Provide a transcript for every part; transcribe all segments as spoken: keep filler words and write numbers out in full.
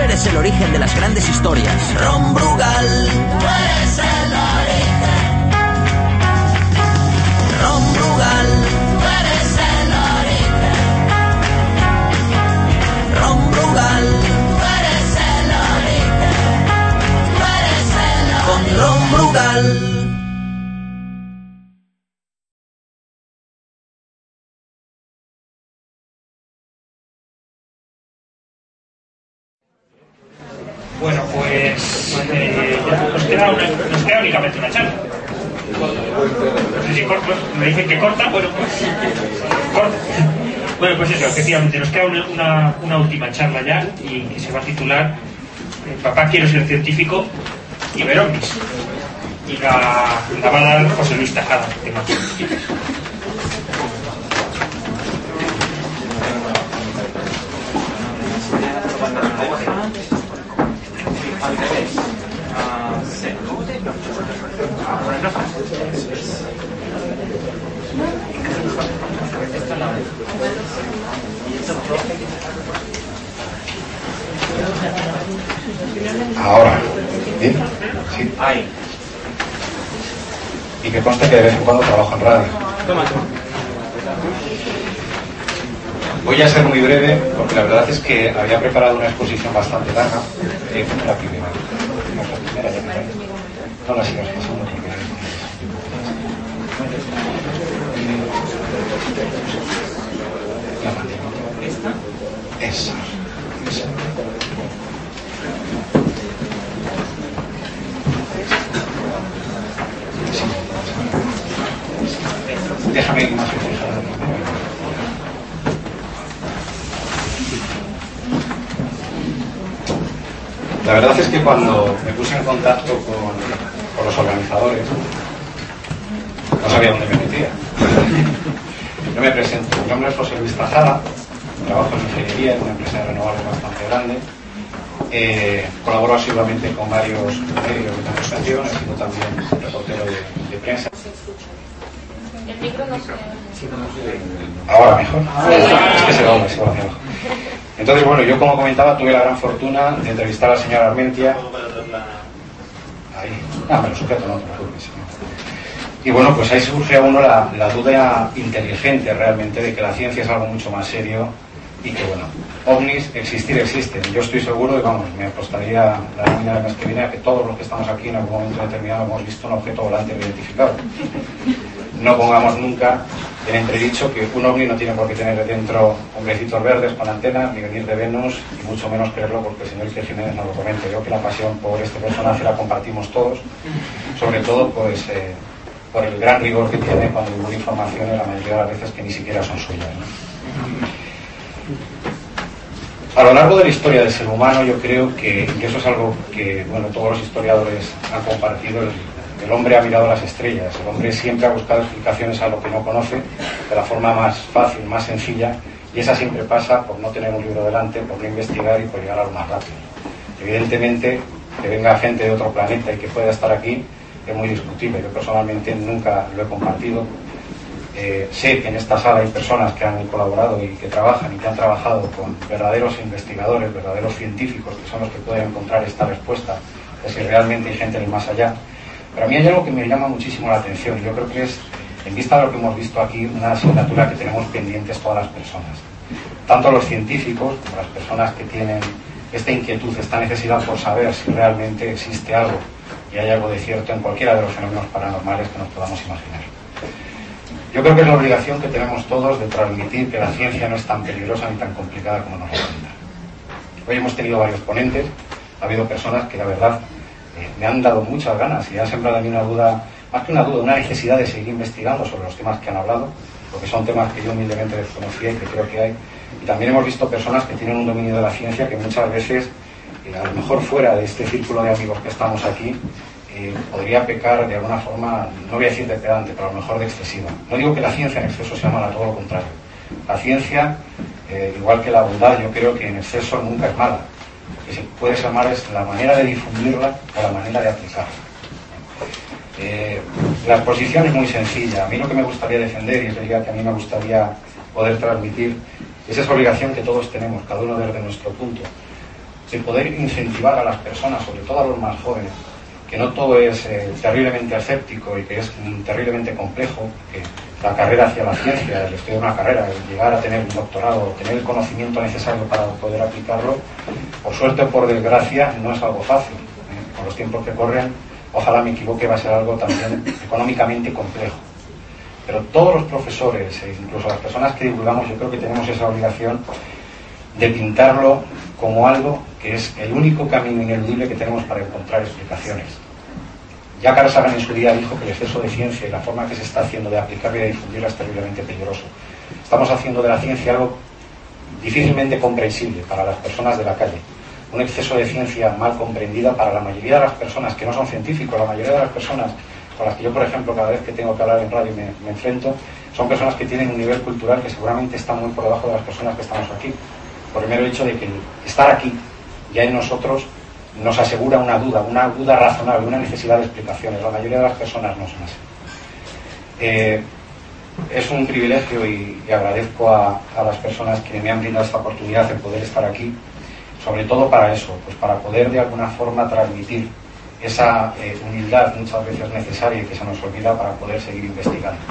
eres el origen de las grandes historias. Ron Brugal, tú eres el origen. Ron Brugal, tú eres el origen. Ron Brugal, tú eres el origen. Tú eres el origen. Con Ron Brugal. Bueno, pues eh, ya nos queda, una, nos queda únicamente una charla. No sé si corto, me dicen que corta, bueno, pues corta. Bueno, pues eso, efectivamente, nos queda una, una, una última charla ya y que se va a titular Papá quiero ser científico y ver ovnis. Y la, la va a dar José Luis Tajada. Al revés. Uh, sí. Ahora, ¿sí? Sí. Ahí. Y que conste que de vez en cuando trabajo en radio. Toma. Voy a ser muy breve porque la verdad es que había preparado una exposición bastante larga. Eh, la primera. No, la primera ya me No la sigas pasando porque... La mantengo. ¿Esta? Esa. Esa. Sí. Déjame ir más fijada. La verdad es que cuando me puse en contacto con, con los organizadores, no sabía dónde me metía. Yo me presento. Mi nombre es José Luis Tajada, trabajo en ingeniería en una empresa de renovables bastante grande. Eh, colaboro asiduamente con varios medios de comunicación, he sido también reportero de, de prensa. El micro no se... Ahora mejor. Es que se va hacia abajo. Entonces, bueno, yo como comentaba tuve la gran fortuna de entrevistar a la señora Armentia. Ahí. Ah, me lo sujeto, no te preocupes. Y bueno, pues ahí surge a uno la, la duda inteligente realmente de que la ciencia es algo mucho más serio y que, bueno, ovnis existir existen. Yo estoy seguro y, vamos, me apostaría la nómina del mes que viene a que todos los que estamos aquí en algún momento determinado hemos visto un objeto volante no identificado. No pongamos nunca en entredicho que un ovni no tiene por qué tener dentro hombrecitos verdes con antenas, ni venir de Venus, y mucho menos creerlo porque el señor Iker Jiménez nos lo comente. Creo que la pasión por este personaje la compartimos todos, sobre todo pues eh, por el gran rigor que tiene cuando divulga informaciones, la mayoría de las veces que ni siquiera son suyas, ¿no? A lo largo de la historia del ser humano yo creo que, y eso es algo que bueno, todos los historiadores han compartido, el, el hombre ha mirado las estrellas, el hombre siempre ha buscado explicaciones a lo que no conoce de la forma más fácil, más sencilla, y esa siempre pasa por no tener un libro delante, por no investigar y por llegar a lo más rápido. Evidentemente, que venga gente de otro planeta y que pueda estar aquí es muy discutible. Yo personalmente nunca lo he compartido. Eh, sé que en esta sala hay personas que han colaborado y que trabajan y que han trabajado con verdaderos investigadores, verdaderos científicos, que son los que pueden encontrar esta respuesta de si realmente hay gente en el más allá. Pero a mí hay algo que me llama muchísimo la atención y yo creo que es, en vista de lo que hemos visto aquí, una asignatura que tenemos pendientes todas las personas. Tanto los científicos como las personas que tienen esta inquietud, esta necesidad por saber si realmente existe algo y hay algo de cierto en cualquiera de los fenómenos paranormales que nos podamos imaginar. Yo creo que es la obligación que tenemos todos de transmitir que la ciencia no es tan peligrosa ni tan complicada como nos lo cuentan. Hoy hemos tenido varios ponentes, ha habido personas que la verdad eh, me han dado muchas ganas y han sembrado a mí una duda, más que una duda, una necesidad de seguir investigando sobre los temas que han hablado, porque son temas que yo humildemente desconocía y que creo que hay. Y también hemos visto personas que tienen un dominio de la ciencia que muchas veces, eh, a lo mejor fuera de este círculo de amigos que estamos aquí, Eh, podría pecar de alguna forma, no voy a decir de pedante, pero a lo mejor de excesiva. No digo que la ciencia en exceso sea mala, todo lo contrario. La ciencia, eh, igual que la bondad, yo creo que en exceso nunca es mala. Lo que se puede ser mala es la manera de difundirla o la manera de aplicarla. Eh, la exposición es muy sencilla. A mí lo que me gustaría defender, y es la idea que a mí me gustaría poder transmitir, es esa obligación que todos tenemos, cada uno desde nuestro punto, de poder incentivar a las personas, sobre todo a los más jóvenes, que no todo es eh, terriblemente escéptico y que es mm, terriblemente complejo, que la carrera hacia la ciencia, el estudio de una carrera, el llegar a tener un doctorado, tener el conocimiento necesario para poder aplicarlo, por suerte o por desgracia, no es algo fácil. ¿eh? Con los tiempos que corren, ojalá me equivoque, va a ser algo también económicamente complejo. Pero todos los profesores, e incluso las personas que divulgamos, yo creo que tenemos esa obligación de pintarlo como algo que es el único camino ineludible que tenemos para encontrar explicaciones. Ya Carl Sagan en su día dijo que el exceso de ciencia y la forma que se está haciendo de aplicarla y de difundirla es terriblemente peligroso. Estamos haciendo de la ciencia algo difícilmente comprensible para las personas de la calle. Un exceso de ciencia mal comprendida para la mayoría de las personas que no son científicos. La mayoría de las personas con las que yo, por ejemplo, cada vez que tengo que hablar en radio me, me enfrento, son personas que tienen un nivel cultural que seguramente está muy por debajo de las personas que estamos aquí. Por el mero hecho de que estar aquí ya en nosotros nos asegura una duda, una duda razonable, una necesidad de explicaciones. La mayoría de las personas no son así. Eh, es un privilegio y, y agradezco a, a las personas que me han brindado esta oportunidad de poder estar aquí, sobre todo para eso, pues para poder de alguna forma transmitir esa eh, humildad muchas veces necesaria y que se nos olvida para poder seguir investigando.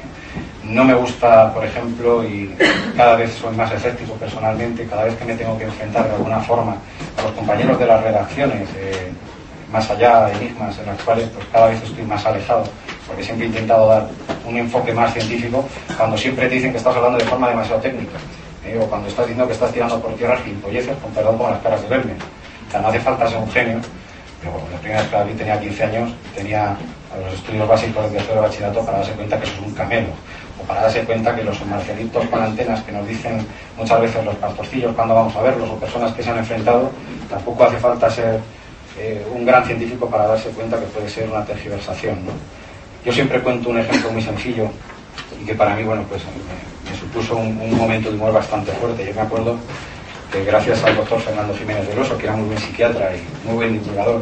No me gusta, por ejemplo, y cada vez soy más escéptico personalmente, cada vez que me tengo que enfrentar de alguna forma a los compañeros de las redacciones, eh, más allá de enigmas en las cuales pues cada vez estoy más alejado, porque siempre he intentado dar un enfoque más científico, cuando siempre te dicen que estás hablando de forma demasiado técnica, eh, o cuando estás diciendo que estás tirando por tierra gilipolleces, con perdón con las caras de verme. O sea, no hace falta ser un genio. Pero bueno, la primera vez que la vi tenía quince años, tenía los estudios básicos de tercero de bachillerato para darse cuenta que eso es un camelo, o para darse cuenta que los marcianitos con antenas que nos dicen muchas veces los pastorcillos cuando vamos a verlos, o personas que se han enfrentado, tampoco hace falta ser eh, un gran científico para darse cuenta que puede ser una tergiversación, ¿no? Yo siempre cuento un ejemplo muy sencillo y que para mí, bueno, pues me, me supuso un, un momento de humor bastante fuerte. Yo me acuerdo que gracias al doctor Fernando Jiménez del Oso, que era muy buen psiquiatra y muy buen divulgador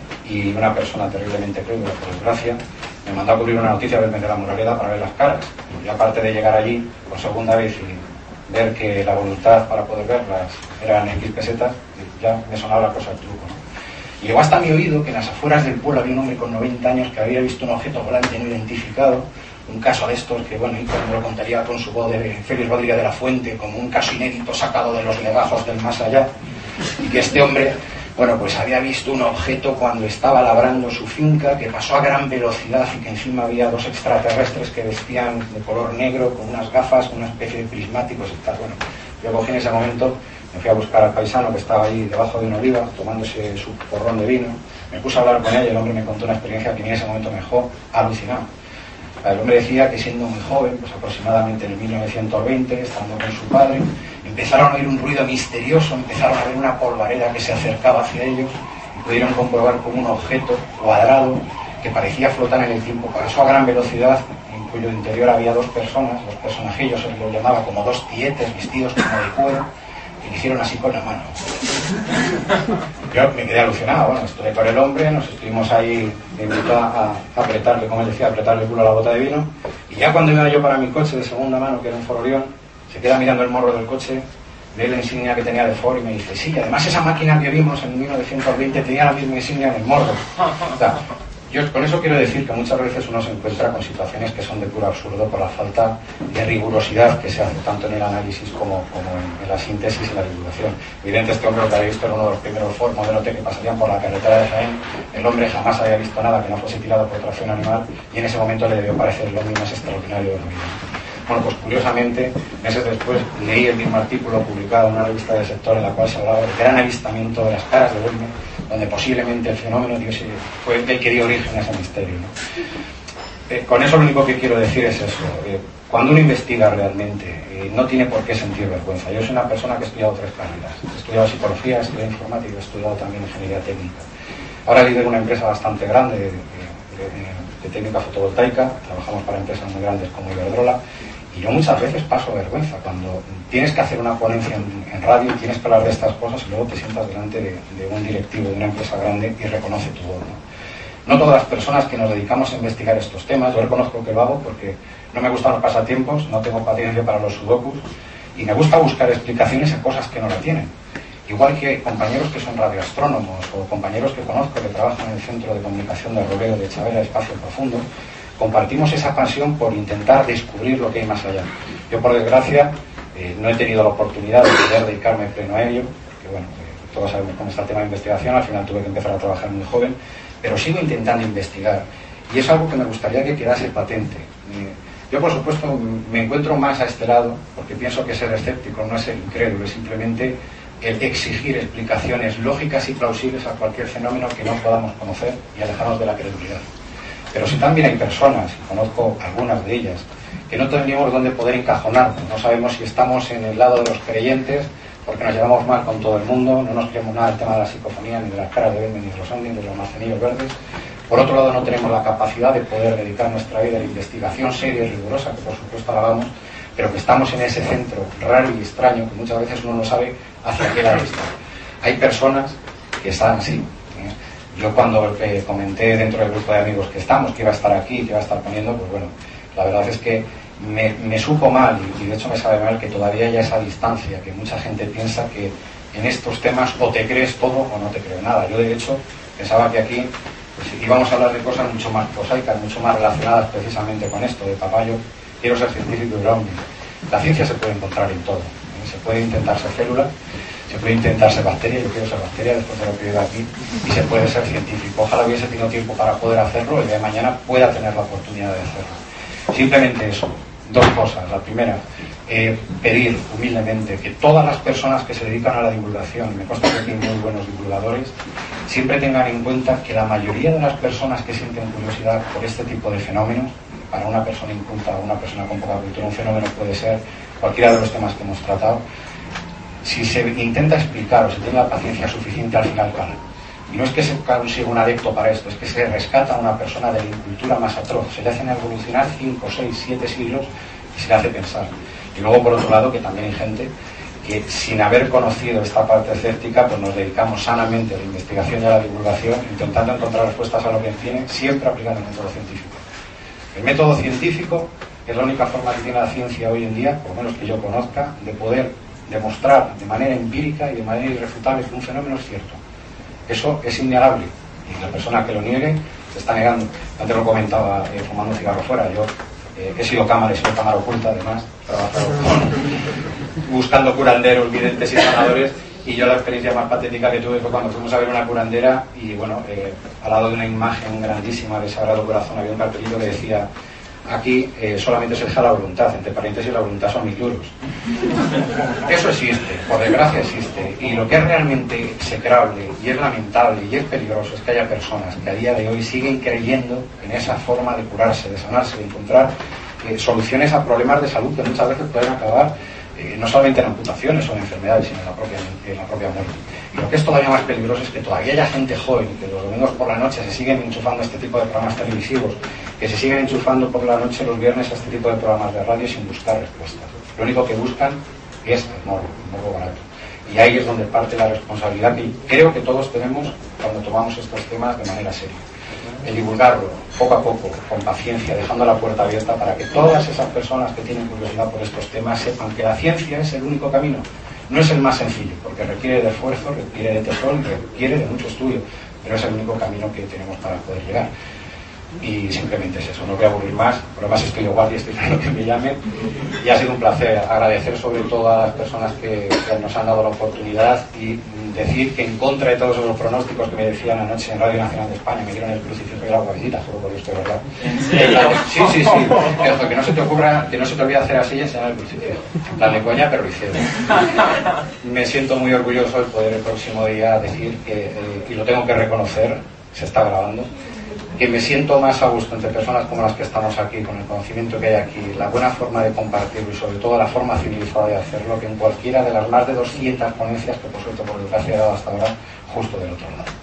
y una persona terriblemente cruda, por desgracia, me mandó a cubrir una noticia del mes de la Moraleda para ver las caras. Y aparte de llegar allí por segunda vez y ver que la voluntad para poder verlas eran X pesetas, ya me sonaba la cosa al truco, ¿no? Y llegó hasta mi oído que en las afueras del pueblo había un hombre con noventa años que había visto un objeto volante no identificado, un caso de estos que, bueno, y me lo contaría con su voz de Félix Rodríguez de la Fuente, como un caso inédito sacado de los legajos del más allá, y que este hombre, bueno, pues había visto un objeto cuando estaba labrando su finca, que pasó a gran velocidad y que encima había dos extraterrestres que vestían de color negro, con unas gafas, una especie de prismáticos y tal. Bueno, yo cogí en ese momento, me fui a buscar al paisano que estaba allí debajo de una oliva, tomándose su porrón de vino, me puse a hablar con él y el hombre me contó una experiencia que en ese momento me dejó alucinado. El hombre decía que siendo muy joven, pues aproximadamente en el mil novecientos veinte, estando con su padre, empezaron a oír un ruido misterioso, empezaron a ver una polvareda que se acercaba hacia ellos y pudieron comprobar como un objeto cuadrado que parecía flotar en el tiempo, pasó a gran velocidad, en cuyo interior había dos personas, dos personajillos, él lo llamaba como dos tietes vestidos como de cuero, que le hicieron así con la mano. Yo me quedé alucinado, bueno, estuve con el hombre, nos estuvimos ahí, me invitó a, a apretarle, como él decía, a apretarle el culo a la bota de vino, y ya cuando iba yo para mi coche de segunda mano, que era un Ford Orion, se queda mirando el morro del coche, ve la insignia que tenía de Ford y me dice, sí, además esa máquina que vimos en mil novecientos veinte tenía la misma insignia en el morro. O sea, yo con eso quiero decir que muchas veces uno se encuentra con situaciones que son de puro absurdo por la falta de rigurosidad que se hace tanto en el análisis como, como en, en la síntesis y la divulgación. Evidente, este hombre lo que había visto era uno de los primeros Ford Modelo T que pasarían por la carretera de Jaén. El hombre jamás había visto nada que no fuese tirado por tracción animal y en ese momento le debió parecer el hombre más extraordinario de la vida. Bueno, pues curiosamente, meses después leí el mismo artículo publicado en una revista del sector en la cual se hablaba del gran avistamiento de las caras de Bulme, donde posiblemente el fenómeno Dios fue el que dio origen a ese misterio, ¿no? Eh, con eso lo único que quiero decir es eso. Eh, cuando uno investiga realmente, eh, no tiene por qué sentir vergüenza. Yo soy una persona que he estudiado tres carreras. He estudiado psicología, he estudiado informática, he estudiado también ingeniería técnica. Ahora lidero una empresa bastante grande de, de, de, de técnica fotovoltaica. Trabajamos para empresas muy grandes como Iberdrola. Y yo muchas veces paso vergüenza cuando tienes que hacer una ponencia en, en radio y tienes que hablar de estas cosas y luego te sientas delante de, de un directivo de una empresa grande y reconoce tu voz, ¿no? No todas las personas que nos dedicamos a investigar estos temas, yo reconozco que lo hago porque no me gustan los pasatiempos, no tengo paciencia para los sudokus y me gusta buscar explicaciones a cosas que no la tienen. igual que compañeros que son radioastrónomos o compañeros que conozco que trabajan en el Centro de Comunicación de Robledo de Chavela, Espacio Profundo, compartimos esa pasión por intentar descubrir lo que hay más allá. Yo, por desgracia, eh, no he tenido la oportunidad de poder dedicarme pleno a ello, que bueno, eh, todos sabemos cómo está el tema de investigación, al final tuve que empezar a trabajar muy joven, pero sigo intentando investigar, y es algo que me gustaría que quedase patente. Eh, yo, por supuesto, me encuentro más a este lado, porque pienso que ser escéptico no es ser incrédulo, es simplemente el exigir explicaciones lógicas y plausibles a cualquier fenómeno que no podamos conocer y alejarnos de la credulidad. Pero si también hay personas, y conozco algunas de ellas, que no tenemos dónde poder encajonarnos, no sabemos si estamos en el lado de los creyentes porque nos llevamos mal con todo el mundo, no nos creemos nada del tema de la psicofonía, ni de las caras de verme, ni de los ovnis, ni de los marcenillos verdes. Por otro lado, no tenemos la capacidad de poder dedicar nuestra vida a la investigación seria y rigurosa, que por supuesto la vamos, pero que estamos en ese centro raro y extraño, que muchas veces uno no sabe hacia qué lado está. Hay personas que están así. ¿eh? Yo cuando eh, comenté dentro del grupo de amigos que estamos, que iba a estar aquí, que iba a estar poniendo, pues bueno, la verdad es que me, me supo mal, y, y de hecho me sabe mal que todavía haya esa distancia, que mucha gente piensa que en estos temas o te crees todo o no te crees nada. Yo de hecho pensaba que aquí pues, íbamos a hablar de cosas mucho más prosaicas, mucho más relacionadas precisamente con esto, de papá, yo quiero ser científico y brownie. La ciencia se puede encontrar en todo, ¿eh? Se puede intentar ser célula, se puede intentar ser bacteria, yo quiero ser bacteria después de lo que he ido aquí, y se puede ser científico. Ojalá hubiese tenido tiempo para poder hacerlo, el día de mañana pueda tener la oportunidad de hacerlo. Simplemente eso, dos cosas. La primera, eh, pedir humildemente que todas las personas que se dedican a la divulgación, me consta que aquí hay muy buenos divulgadores, siempre tengan en cuenta que la mayoría de las personas que sienten curiosidad por este tipo de fenómenos, para una persona inculta o una persona con poca cultura, un fenómeno puede ser cualquiera de los temas que hemos tratado, si se intenta explicar o se tiene la paciencia suficiente, al final cala. Y no es que se consiga un adepto para esto, es que se rescata a una persona de la incultura más atroz, se le hacen evolucionar cinco, seis, siete siglos y se le hace pensar. Y luego, por otro lado, que también hay gente que sin haber conocido esta parte escéptica, pues nos dedicamos sanamente a la investigación y a la divulgación, intentando encontrar respuestas a lo que tiene, siempre aplicando el método científico. El método científico es la única forma que tiene la ciencia hoy en día, por lo menos que yo conozca, de poder demostrar de manera empírica y de manera irrefutable que un fenómeno es cierto. Eso es innegable, y la persona que lo niegue se está negando. Antes lo comentaba eh, fumando un cigarro fuera. Yo eh, he sido cámara, he sido cámara oculta además, trabajado con, buscando curanderos, videntes y sanadores, y yo la experiencia más patética que tuve fue cuando fuimos a ver una curandera y bueno, eh, al lado de una imagen grandísima de Sagrado Corazón había un cartelito que decía: aquí eh, solamente se deja la voluntad, entre paréntesis la voluntad son mil duros. Eso existe, por desgracia existe, y lo que es realmente execrable y es lamentable y es peligroso es que haya personas que a día de hoy siguen creyendo en esa forma de curarse, de sanarse, de encontrar eh, soluciones a problemas de salud que muchas veces pueden acabar eh, no solamente en amputaciones o en enfermedades, sino en la propia, en la propia muerte. Y lo que es todavía más peligroso es que todavía haya gente joven que los domingos por la noche se siguen enchufando a este tipo de programas televisivos, que se siguen enchufando por la noche los viernes a este tipo de programas de radio sin buscar respuestas. Lo único que buscan es el morbo, el morbo barato. Y ahí es donde parte la responsabilidad que creo que todos tenemos cuando tomamos estos temas de manera seria. El divulgarlo poco a poco, con paciencia, dejando la puerta abierta para que todas esas personas que tienen curiosidad por estos temas sepan que la ciencia es el único camino. No es el más sencillo, porque requiere de esfuerzo, requiere de tesón, requiere de mucho estudio, pero es el único camino que tenemos para poder llegar. Y simplemente es eso, no voy a aburrir más, por lo demás estoy igual y estoy esperando que me llamen, y ha sido un placer. Agradecer sobre todo a las personas que, que nos han dado la oportunidad y decir que en contra de todos esos pronósticos que me decían anoche en Radio Nacional de España, me dieron el crucifijo y la guavillita, solo por esto, ¿verdad? Sí, sí, sí, que, que no se te ocurra, que no se te olvide hacer así y enseñar el crucifijo, plan de coña, pero lo hicieron. Me siento muy orgulloso de poder el próximo día decir que, eh, y lo tengo que reconocer, se está grabando, que me siento más a gusto entre personas como las que estamos aquí, con el conocimiento que hay aquí, la buena forma de compartirlo y sobre todo la forma civilizada de hacerlo, que en cualquiera de las más de doscientas ponencias que por suerte por desgracia he dado hasta ahora justo del otro lado.